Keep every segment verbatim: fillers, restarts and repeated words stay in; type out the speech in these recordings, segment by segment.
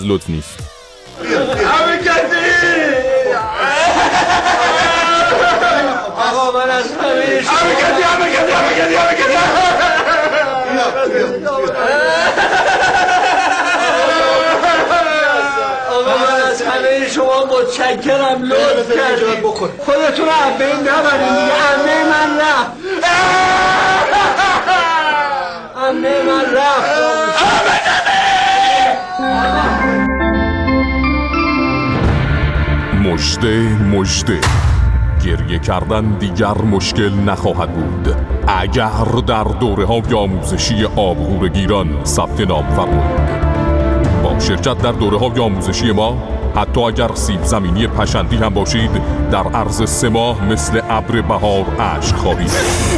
لطف نیست. همه کسی آقا من از همه شما همه کسی همه کسی همه کسی همه کسی آقا من از همه شما متشکرم. لطف کردید خودتون رو از بین نبرید دیگه. عمه من رفت عمه من رفت مژده مژده، گریه کردن دیگر مشکل نخواهد بود اگر در دوره‌های آموزشی آبگور گیران ثبت نام فرمایید. با شرکت در دوره‌های آموزشی ما حتی اگر سیب زمینی پشندی هم باشید در عرض سه ماه مثل ابر بهار اشک خواهید.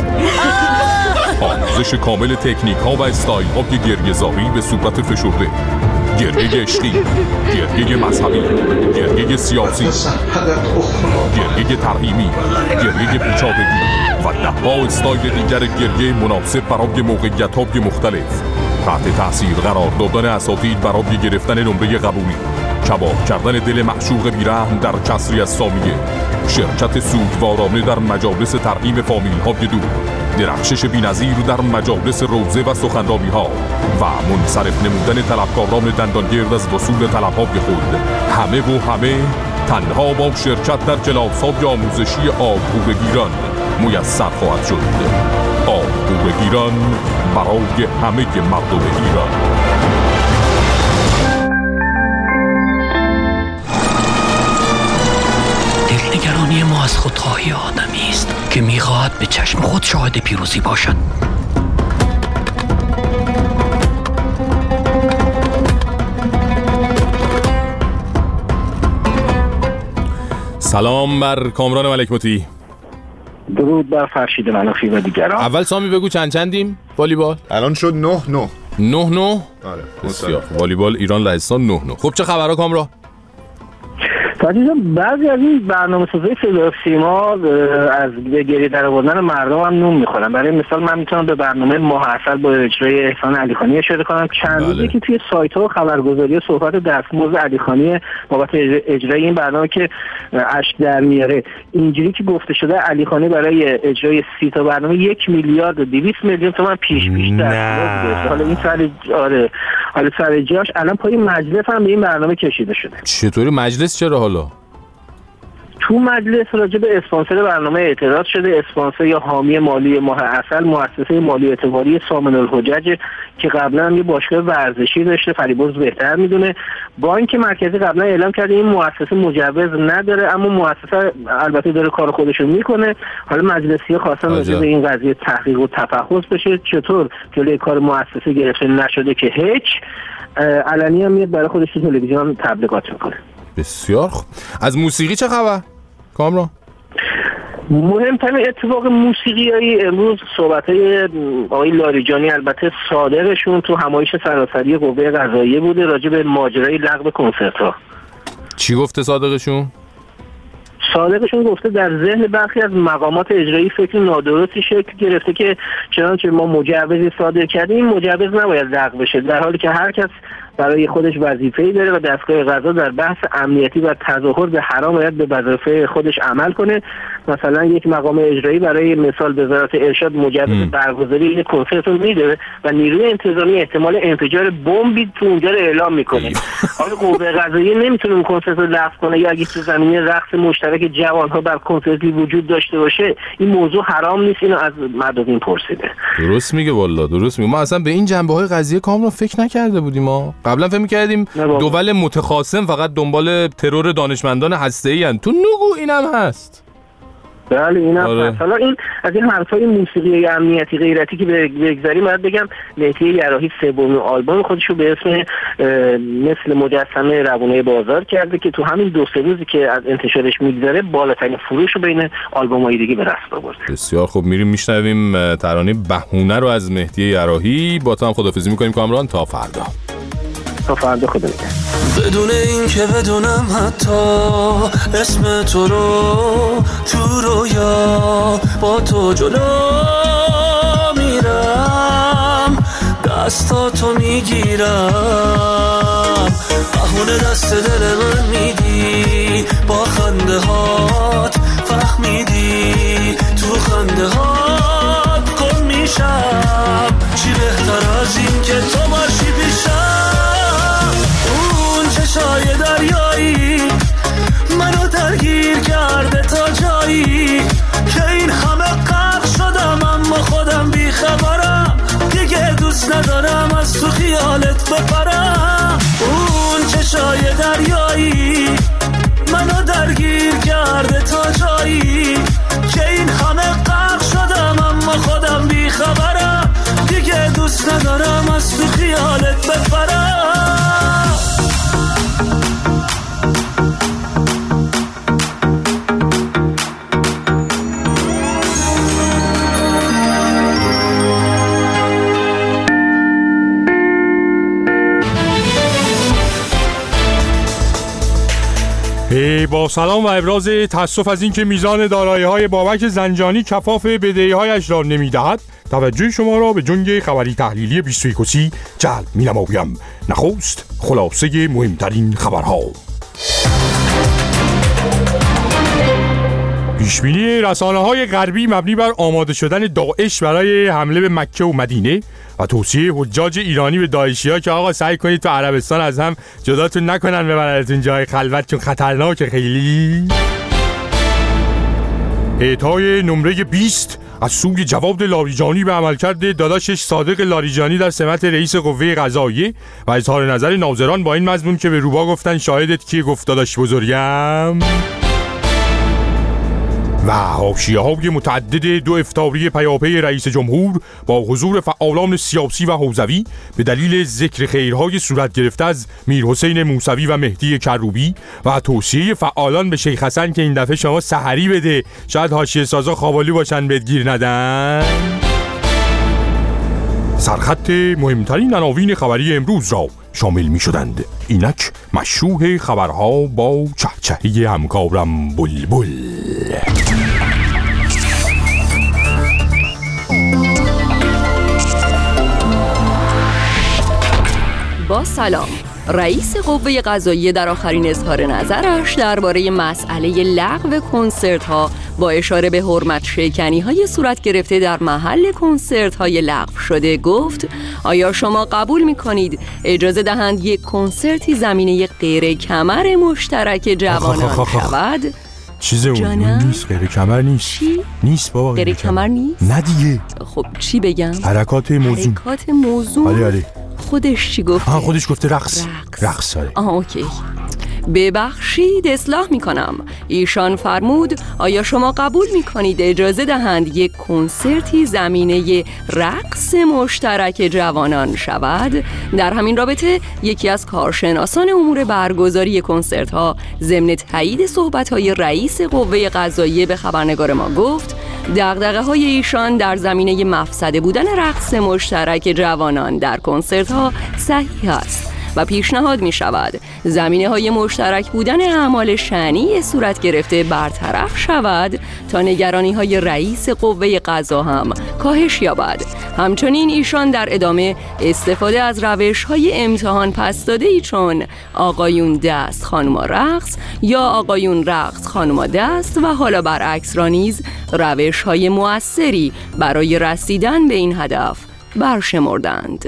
آموزش کامل تکنیک ها و استایل های گریه زاری به صورت فشرده، گریه عشقی، گریه مذهبی، گریه سیاسی، گریه ترحیمی، گریه بیچارگی و ده‌ها استایل دیگر گریه مناسب برای موقعیت‌های مختلف. تحت تاثیر قرار دادن اساتید برای گرفتن نمره قبولی، کباب کردن دل معشوق بیرحم در کسری از ثانیه، شرکت سوگوارانه در مجالس ترحیم فامیل‌های دور، درخشش بی‌نظیر در مجالس روزه و سخنرانی‌ها و منصرف نمودن طلبکاران دندانگرد از وصول طلب‌های خود. همه و همه تنها با شرکت در کلاس‌های آموزشی آبگور گیران میسر خواهد شد. آبگور گیران برای همه مردم ایران. دلنگرانی ما از خودخواهی آدمی است که میخواهد به چشم خود شاهد پیروزی باشد. سلام بر کامران ملک مطیع. درود بر فرشید منافی و دیگران. اول سامی بگو چند چندیم والیبال؟ الان شد نه نه نه نه. آره بسیار. والیبال ایران لهستان نه نه. خب چه خبرها کامران؟ عزیزم بعضی از این برنامه‌سازی صدا و سیما از گریه در آوردن مردم هم نون میخورن. برای مثال من میتونم به برنامه ماه عسل با اجرای احسان علیخانی اشاره کنم. چند روزی که توی سایت‌ها و خبرگزاری صحبت دستمزد علیخانی بابت اجرای این برنامه که اشک در میاره، اینجوری که گفته شده علیخانی برای اجرای سی تا برنامه یک میلیارد و دویست میلیون تومان پیش پیش دستمزد گرفته. حالا این سر آره حالا سر جاش الان پای مجلس هم به این برنامه کشیده شده. چطوری مجلس؟ چرا حالا؟ تو مجلس راجع به اسپانسر برنامه اعتراض شده. اسپانسر یا حامی مالی ماه عسل مؤسسه مالی اعتباری سامن الحجج که قبلا هم یه باشگاه ورزشی داشته، فریبرز بهتر میدونه. بانک مرکزی قبلا اعلام کرده این مؤسسه مجوز نداره، اما مؤسسه البته داره کار خودشو میکنه. حالا مجلسی‌ها خواستن راجع به این قضیه تحقیق و تفحص بشه، چطور جلوی کار مؤسسه گرفته نشده که هیچ علنی هم میاد برای خودش تو تلویزیون تبلیغات میکنه. بسیار خوب. از موسیقی چه خبر کامران؟ مهمترین اتفاق موسیقیایی امروز صحبت‌های آقای لاریجانی البته صادرشون تو همایش سراسری قوه قضاییه بوده راجع به ماجرای لغو کنسرت‌ها. چی گفته صادقشون؟ صادقشون گفته در ذهن برخی از مقامات اجرایی فکر نادرستی شکل گرفته که چنانچه ما مجوزی صادر کردیم این مجوز نباید لغو بشه، در حالی که هر کس برای خودش وظیفه‌ای داره و دستگاه قضا در بحث امنیتی و تظاهر به حرام باید به وظیفه خودش عمل کنه. مثلا یک مقام اجرایی برای مثال وزارت ارشاد مجوز برگزاری یک کنسرت رو میده و نیروی انتظامی احتمال انفجار بمبی تو اونجا رو اعلام میکنه. حالا قوه قضاییه نمیتونه اون کنسرت رو لغو کنه یا اگه تو زمینه رقص مشترک جوان‌ها بر کنسرتی وجود داشته باشه این موضوع حرام نیست. اینو از مدادین پرسیده. درست میگه والله، درست میگه. ما اصلا به این جنبه‌های قضیه کاملا فکر نکرده بودیم. ما قبلا فکر می‌کردیم دول متخاصم فقط دنبال ترور دانشمندان هسته‌ای ان. تو نگو اینم هست. بله اینم آره. هست. حالا این از این حرفای موسیقی امنیتی غیرتی که بگذاریم باید بگم مهدی یراحی سومین آلبوم خودش رو به اسم مثل مجسمه روانه بازار کرده که تو همین دو سه روزی که از انتشارش میگذره بالاترین فروش رو بین آلبوم‌های دیگه به دست آورده. بسیار خوب. میریم میشنویم ترانه بهونه رو از مهدی یراحی. با تو هم خداحافظی می‌کنیم کامران تا فردا. تا فردا خدا نگهدار. بدون این که بدونم حتی اسم تو رو تو رویا با تو جلو میرم دستاتو میگیرم بهونه دست دل من میدی، با خنده هات فهمیدی، تو خنده هات گم میشم. چی بهتر از این که تو باشی پیشم؟ اون چشای دریایی منو درگیر کرده تا جایی که این همه غرق شدم، اما خودم بیخبرم. دیگه دوست ندارم از تو خیالت بپرم. اون چشای دریایی منو درگیر کرده تا جایی که این همه غرق شدم، اما خودم بیخبرم. دیگه دوست ندارم از تو خیالت بپرم. با سلام و ابراز تأسف از اینکه میزان دارایی‌های بابک زنجانی کفاف بدهی‌هایش را نمی‌دهد، توجه شما را به جنگ خبری تحلیلی بیست و یکم جلب می‌نمایم. نخست خلاصه مهمترین خبرها. پیشبینی رسانه‌های غربی مبنی بر آماده شدن داعش برای حمله به مکه و مدینه و توصیه حجاج ایرانی به داعشی‌ها که آقا سعی کنید تو عربستان از هم جداتون نکنن ببرنتون جای خلوت چون خطرناکه خیلی. اعطای نمره بیست از سوی جواد لاریجانی به عملکرد داداشش صادق لاریجانی در سمت رئیس قوه قضاییه و اظهار نظر ناظران با این مضمون که به روبا گفتن شاهدت کیه گفت داداش بزرگم. و حاشیه‌های متعدد دو افطاری پیاپی رئیس جمهور با حضور فعالان سیاسی و حوزوی به دلیل ذکر خیرهای صورت گرفته از میرحسین موسوی و مهدی کروبی و توصیه فعالان به شیخ حسن که این دفعه شما سحری بده، شاید حاشیه سازا خوابالو باشن بهت گیر ندن. سرخط مهمترین عناوین خبری امروز را شامل می شدند. اینک مشروح خبرها با چهچهی همکارم بلبل. با سلام. رئیس قوه قضاییه در آخرین اظهار نظرش درباره مسئله لغو کنسرت ها با اشاره به حرمت شکنی های صورت گرفته در محل کنسرت های لغو شده گفت: آیا شما قبول می کنید اجازه دهند یک کنسرتی زمینه غیر کمر مشترک جوانان شود؟ چیز اون نیست، غیر کمر نیست. چی؟ نیست بابا، غیر کمر نیست؟ نه دیگه. خب چی بگم؟ حرکات موضوع. حرکات موضوع؟ آره آره. خودش چی گفته؟ آها خودش گفته رقص. رقص. رقص آره. آها اوکی. ببخشید اصلاح می کنم. ایشان فرمود: آیا شما قبول می کنید اجازه دهند یک کنسرتی زمینه رقص مشترک جوانان شود؟ در همین رابطه یکی از کارشناسان امور برگزاری کنسرت ها ضمن تایید صحبت های رئیس قوه قضاییه به خبرنگار ما گفت: دغدغه های ایشان در زمینه مفسده بودن رقص مشترک جوانان در کنسرت ها صحیح است و پیشنهاد می شود زمینه های مشترک بودن اعمال شأنی صورت گرفته برطرف شود تا نگرانی های رئیس قوه قضا هم کاهش یابد. همچنین ایشان در ادامه استفاده از روش های امتحان پس داده ای چون آقایون دست خانوما رقص یا آقایون رقص خانوما دست و حالا برعکس را نیز روش های مؤثری برای رسیدن به این هدف برشمردند.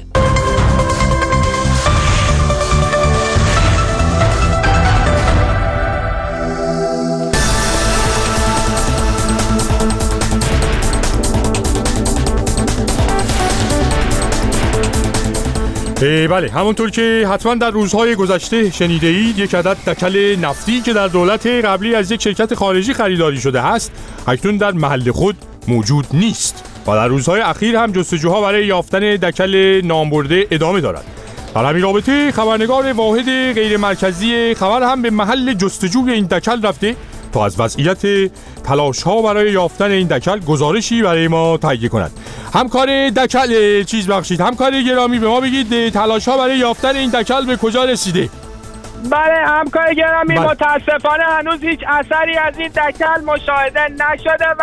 بله، همونطور که حتما در روزهای گذشته شنیده اید، یک عدد دکل نفتی که در دولت قبلی از یک شرکت خارجی خریداری شده است اکنون در محل خود موجود نیست و در روزهای اخیر هم جستجوها برای یافتن دکل نامبرده ادامه دارد. در همین رابطه خبرنگار واحد غیر مرکزی خبر هم به محل جستجوی این دکل رفته تا از وضعیت تلاش ها برای یافتن این دکل گزارشی برای ما تهیه کند. همکار دکل چیز بخشید همکار گرامی به ما بگید تلاش ها برای یافتن این دکل به کجا رسیده؟ بله همکار گرامی، بله. متاسفانه هنوز هیچ اثری از این دکل مشاهده نشده و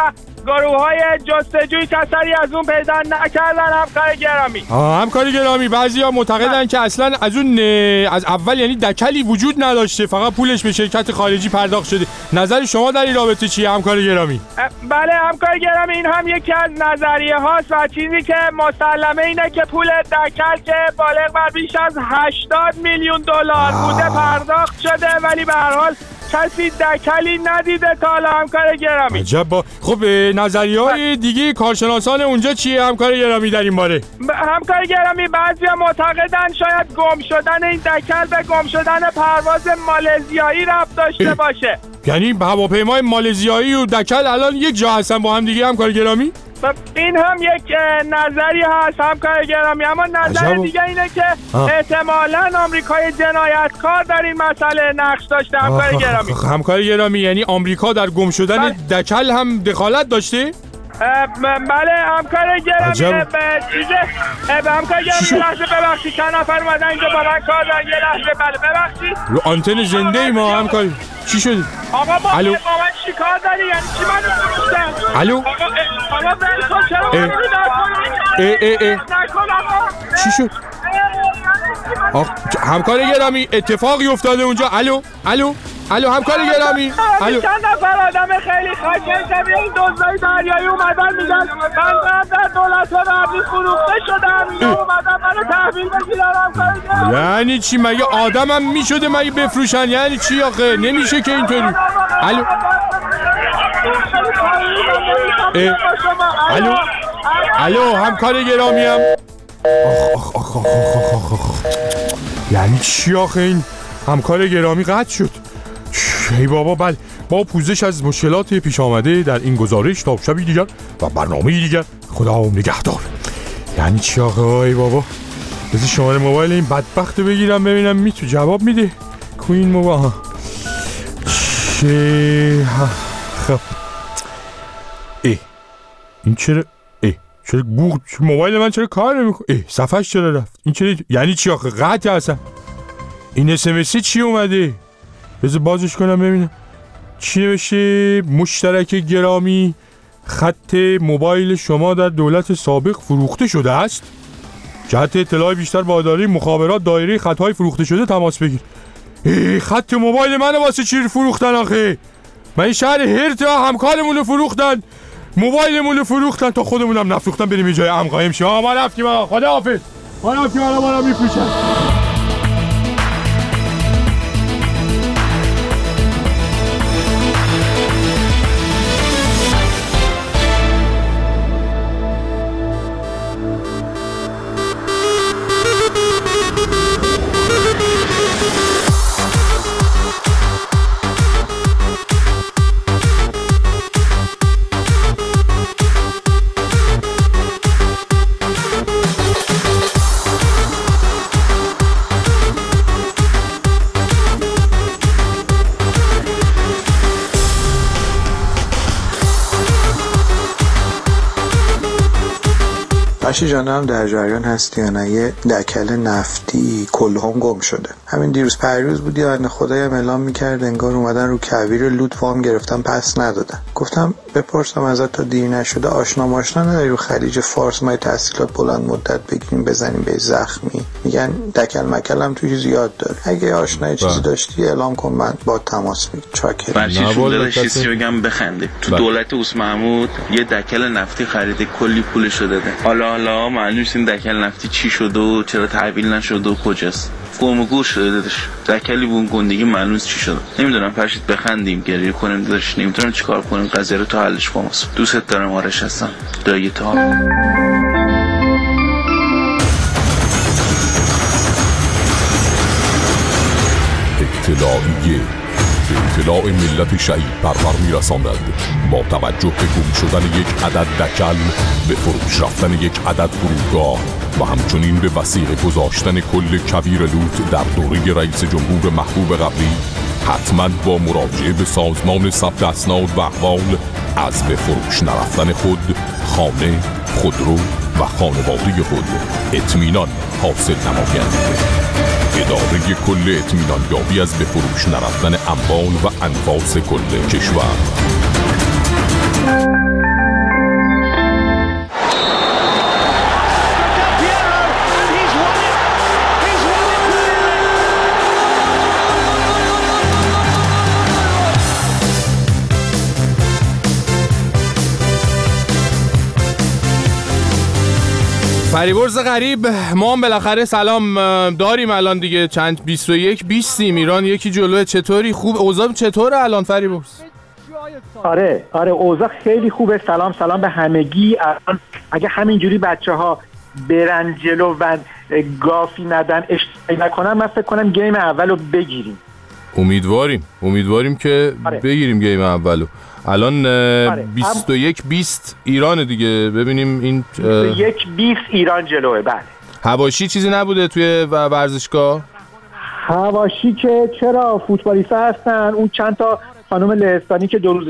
گروه‌های جستجوی کسری از اون پیدا نکردن همکار گرامی. آه همکار گرامی، بعضیا معتقدن که اصلا از اون از اول یعنی دکلی وجود نداشته، فقط پولش به شرکت خارجی پرداخت شده. نظر شما در این رابطه چیه همکار گرامی؟ بله همکار گرامی، این هم یکی از نظریه هاست و چیزی که مسلمه اینه که پول دکل که بالغ بر بیش از هشتاد میلیون دلار بوده پرداخت شده، ولی به هر حال کسی دکلی ندیده تا حالا همکار گرامی. عجب. با خب نظریه‌های دیگه کارشناسان اونجا چیه همکار گرامی در این باره؟ همکار گرامی بعضیا معتقدن شاید گم شدن این دکل به گم شدن پرواز مالزیایی ربط داشته باشه. یعنی هواپیمای مالزیایی و دکل الان یک جا هستن با هم دیگه همکار گرامی؟ این هم یک نظری هست همکار گرامی، اما نظر دیگه اینه که احتمالاً آمریکای جنایتکار در این مسئله نقش داشته همکار گرامی. همکار گرامی یعنی آمریکا در گم شدن دکل هم دخالت داشته؟ بله همکار گرامی. چیزه همکار گرامی لحظه ببخشید چند نفر اومدن اینجا با من کار دارن، یه لحظه. بله ببخشید رو آنتن زنده ای ما همکار. چی شد؟ آقا با من چی کار داری؟ یعنی چی منو فروختن؟ الو آقا بلکن چرا منو نکن؟ ای ای ای چی شد؟ همکار گرامی اتفاقی افتاده اونجا. الو الو الو همکار گرامی. الو چند نفر آدم خیلی خاکن شبیه این دزدای دریایی اومدن میگن من در دولت قبلی فروخته شدم، اینا اومدن منو تحویل بگیرن همکار گرامی. یعنی چی؟ مگه آدمم میشده مگه بفروشن؟ یعنی چی آخه؟ نمیشه که اینطوری. الو الو الو همکار گرامی هم. آخ آخ آخ آخ آخ آخ یعنی چی آخه؟ این همکار گرامی قطع شد. ای بابا. بله با پوزش از مشکلات پیش آمده در این گزارش تا شبی دیگر و برنامه دیگر خدا نگهدار. یعنی چی آخه؟ ای بابا بذار شماره موبایل این بدبخت بگیرم ببینم میتو جواب میده. کوین موبایل چه خب ای این چرا ای چرا بوق موبایل من چرا کار نمیکنه؟ ای صفحش چرا رفت؟ این چرا یعنی چی آخه؟ قطع اصلا. این اس ام اس چی اومده؟ بذار بازش کنم ببینم چی نوشته. مشترک گرامی، خط موبایل شما در دولت سابق فروخته شده است. جهت اطلاع بیشتر با اداره مخابرات دایره خطهای فروخته شده تماس بگیر. ای خط موبایل منو واسه چی فروختن آخه؟ من این شهر هرت همکارمون رو فروختن، موبایلمون رو فروختن، تا خودمونم نفروختن بریم یه جای امن قایم شیم. آقا ما رفتیم آقا، خداحافظ. ما رفتیم آقا، ما رو میفروشن. بخشی جانم در جریان هستی یا نه؟ یه دکل نفتی کلهم گم شده. همین دیروز پریروز بود یه بنده خدایی هم اعلام میکرد انگار اومدن رو کویر لوت وام گرفتن پس ندادن. گفتم بپرسم ازت تا دیر نشده آشنا ماشنا نداری رو خلیج فارس ما تحصیلات بلند مدت بگیریم بزنیم به زخمی؟ میگن دکل مکل هم توی زیاد داره. اگه آشنای چیزی داشتی اعلام کن من با تماس میگیرم. چاکر. برچی شون داداش چیزی بگم بخنده. تو دولت عث محمود یه دکل نفتی خریده کلی پولش داده. حالا حالا معلوم نیست این دکل نفتی چی شده و چرا تحویل نشده و کجاست. گم و گور شده داداش. دکلی بون گندگی معلوم نیست چی شده. نمیدونم فرشید بخندیم گریه کنیم داداش، نمیدونم چیکار کنیم قضیه رو تا حلش با ماست. دوست دارم آرش هستم. دایی تا اطلاعیه به اطلاع ملت شهید پرور میرساند با توجه به گم شدن یک عدد دکل، به فروش رفتن یک عدد فرودگاه و همچنین به وثیقه گذاشتن کل کویر لوت در دوره رئیس جمهور محبوب قبلی، حتما با مراجعه به سازمان ثبت اسناد و احوال از به فروش نرفتن خود، خانه، خودرو و خانواده خود اطمینان حاصل نمایند. اداره کل اطمینان یابی از به فروش نرفتن اموال و انفاس کل کشور. فریبرز غریب، ما هم بالاخره سلام داریم الان دیگه، چند بیست و یک بیستیم، ایران یکی جلوه. چطوری؟ خوب؟ اوضاع چطوره الان فریبرز؟ آره آره اوضاع خیلی خوبه. سلام سلام به همگی. الان اگه همینجوری بچه ها برن جلو و گافی ندن اشتباهی نکنن، من فکر کنم گیم اولو بگیریم. امیدواریم امیدواریم که آره. بگیریم گیم اولو. الان آره. بیست و یک بیست ایران دیگه، ببینیم این بیست و یک بیست ایران جلوه. بله. حواشی چیزی نبوده توی ورزشگاه؟ حواشی که چرا فوتبالیستا هستن، اون چند تا خانم لهستانی که دو روز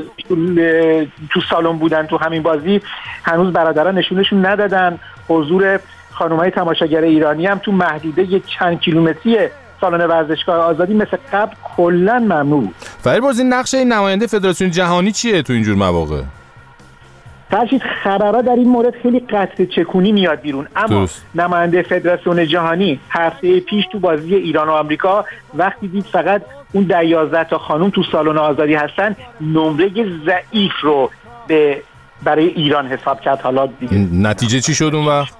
تو سالن بودن تو همین بازی هنوز برادران نشونشون ندادن. حضور خانم‌های تماشاگر ایرانی هم تو محدوده یک چند کیلومتری سالن ورزشگاه آزادی مثل قبل کلاً ممنوع بود. فریبرز این نقش این نماینده فدراسیون جهانی چیه تو اینجور مواقع؟ فرشید خبرها در این مورد خیلی قطع چکونی میاد بیرون، اما درست. نماینده فدراسیون جهانی هفته پیش تو بازی ایران و آمریکا وقتی دید فقط اون ده یازده تا خانم تو سالن آزادی هستن، نمره ضعیف رو به برای ایران حساب کرد. حالا دیگه نتیجه چی شد اون وقت؟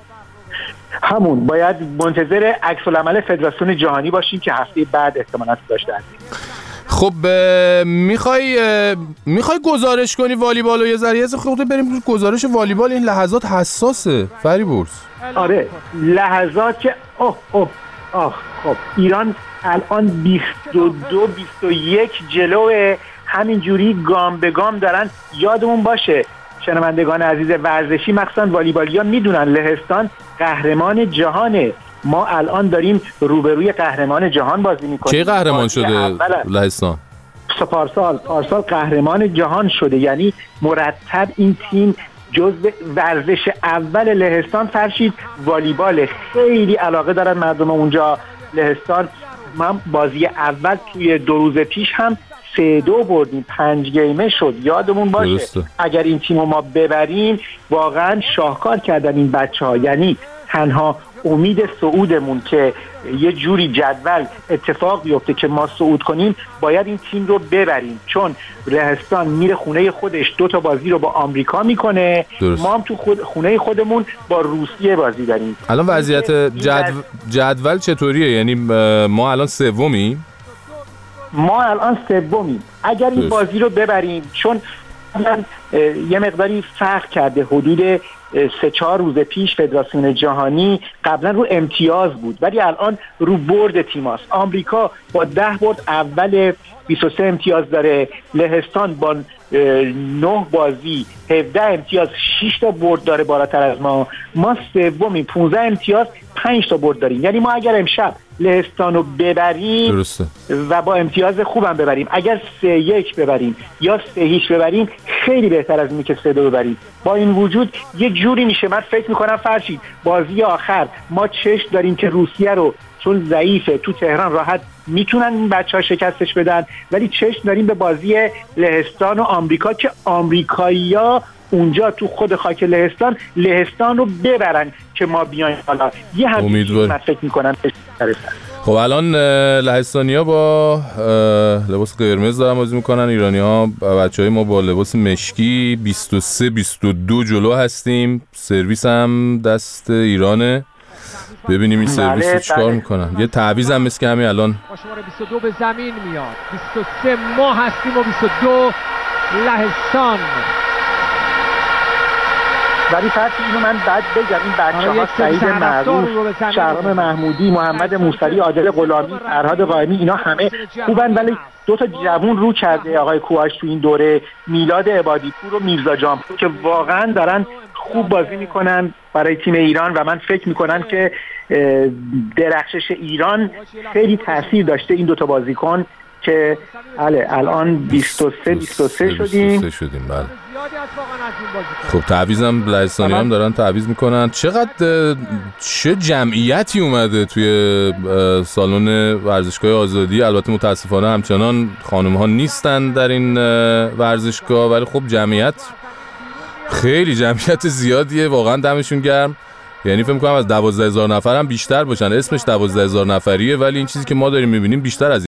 همون باید منتظر عکس العمل فدراسیون جهانی باشیم که هفته بعد احتمالاً داشته هستیم. خب میخوای میخوای گزارش کنی والیبال و یه ذره یه خورده بریم گزارش والیبال؟ این لحظات حساسه فریبرز. آره لحظات که اوه اوه آه خب ایران الان بیست و دو بیست و یک جلوه، همینجوری گام به گام دارن. یادمون باشه شنوندگان عزیز ورزشی مخصوصا والیبالیا میدونن لهستان قهرمان جهانه. ما الان داریم روبروی قهرمان جهان بازی میکنیم. چه قهرمان شده لهستان؟ پارسال پارسال قهرمان جهان شده، یعنی مرتب این تیم جزو ورزش اول لهستان. فرشید والیبال خیلی علاقه دارن مردم اونجا لهستان. من بازی اول توی دو روز پیش هم سه دو بردیم، پنج گیمه شد. یادمون باشه درسته. اگر این تیمو ما ببریم واقعا شاهکار کردن این بچه ها. یعنی تنها امید صعودمون که یه جوری جدول اتفاق بیفته که ما صعود کنیم باید این تیم رو ببریم، چون لهستان میره خونه خودش دو تا بازی رو با آمریکا میکنه، درست. ما هم تو خود خونه خودمون با روسیه بازی داریم. الان وضعیت جدول, جدول چطوریه؟ یعنی ما الان سومیم؟ ما الان سومیم. اگر این بازی رو ببریم، چون یه مقداری فرق کرده، حدود سه چهار روز پیش فدراسیون جهانی قبلا رو امتیاز بود ولی الان رو برد تیماست. آمریکا با ده برد اول بیست و سه امتیاز داره، لهستان با نه بازی هفده امتیاز شش تا برد داره بالاتر از ما. ما سومی پانزده امتیاز پنج تا برد داریم. یعنی ما اگر امشب لهستان رو ببریم درسته. و با امتیاز خوبم ببریم، اگر سه یک ببریم یا سه هیچ ببریم خیلی بهتر از اینه که سه دو ببریم. با این وجود یه جوری میشه، من فکر میکنم فرشید بازی آخر ما چشم داریم که روسیه رو چون ضعیفه تو تهران راحت میتونن این بچه ها شکستش بدن، ولی چشم داریم به بازی لهستان و آمریکا که آمریکایی‌ها اونجا تو خود خاک لهستان لهستان رو ببرن که ما بیایم بالا. یه همین من فکر میکنم. خب الان لهستانی‌ها با لباس قرمز دارن بازی میکنن، ایرانی‌ها بچه‌های ما با لباس مشکی. بیست و سه بیست و دو جلو هستیم. سرویس هم دست ایرانه. ببینیم این سرویس رو چیکار میکنن. یه تعویض هم مثل که همین الان با شماره بیست و دو به زمین میاد. بیست و سه ما هستیم و بیست و دو لهستان. ولی فرض اینو من بعد بگم این بچه‌ها سعید معروف، شهرام محمودی، محمد موسوی، عادل غلامی، فرهاد قائمی اینا همه خوبن، ولی دو تا جوون رو کرده آقای کوهاش تو این دوره، میلاد عبادی‌پور و میرزا جانپور که واقعا دارن خوب بازی میکنن برای تیم ایران و من فکر میکنم که درخشش ایران خیلی تاثیر داشته این دو تا بازیکن که بله الان بیست و سه بیست و سه شدیم شدیم بله. خب تعویضم لهستانی هم دارن تعویض میکنن. چقدر چه جمعیتی اومده توی سالن ورزشگاه آزادی. البته متاسفانه همچنان خانم ها نیستن در این ورزشگاه، ولی خب جمعیت خیلی جمعیت زیادیه، واقعا دمشون گرم. یعنی فکر می‌کنم از دوازده هزار نفر هم بیشتر باشن. اسمش دوازده هزار نفریه ولی این چیزی که ما داریم می‌بینیم بیشتر از